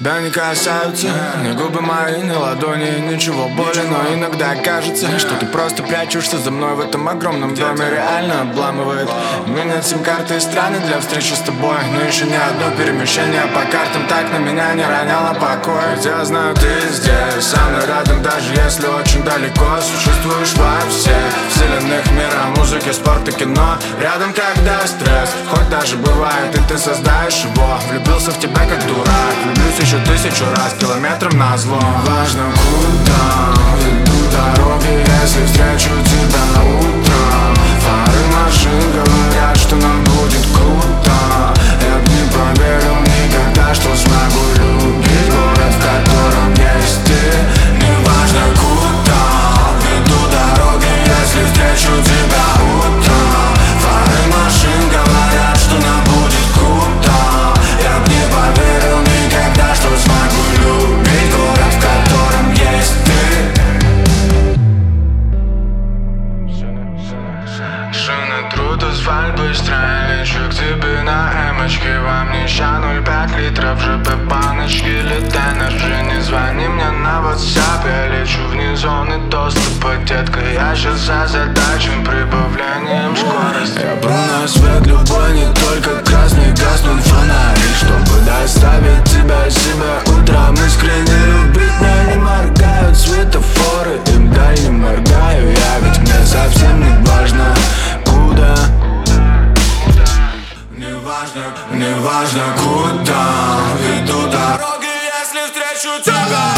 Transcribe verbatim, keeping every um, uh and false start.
Тебя не касаются ни губы мои, ни ладони, ничего более. Но иногда кажется, что ты просто прячешься за мной в этом огромном доме. Реально обламывает менять сим-карты и страны для встречи с тобой. Но еще ни одно перемещение по картам так на меня не роняло покой. Ведь я знаю, ты здесь, со мной рядом, даже если очень далеко. Существуешь во всех вселенных мира, музыки, спорта, кино. Рядом, когда стресс, хоть даже бывает, и ты создаешь его. Влюбился в тебя как дурак, влюблюсь еще тысячу раз, километром назло. Важно, куда ведут дороги, если встречу тебя утром. Фары машин говорят, что нам будет круто. Я б не поверил никогда, что смогу любить город, в котором есть ты. Не важно, куда ведут дороги, если встречу тебя утром. Фары машин говорят, что нам будет круто. Я б не поверил никогда, что смогу любить город, в котором есть ты. Шины трут асфальт, быстро лечу к тебе на эмочке. Вам не ща ноль пять литров ЖП баночки. Лет энерджи, не звони мне на WhatsApp. Я лечу вне зоны доступа, детка. Я сейчас озадачен прибавлением скорости. Я бру на свет любой, не только красный, гаснут фонари, чтобы доставить тебя себя утром. Искренне любить меня не моргают светофоры, им дай не моргаю я, ведь мне совсем не важно куда. Не важно, не важно куда ведут дороги, если встречу тебя.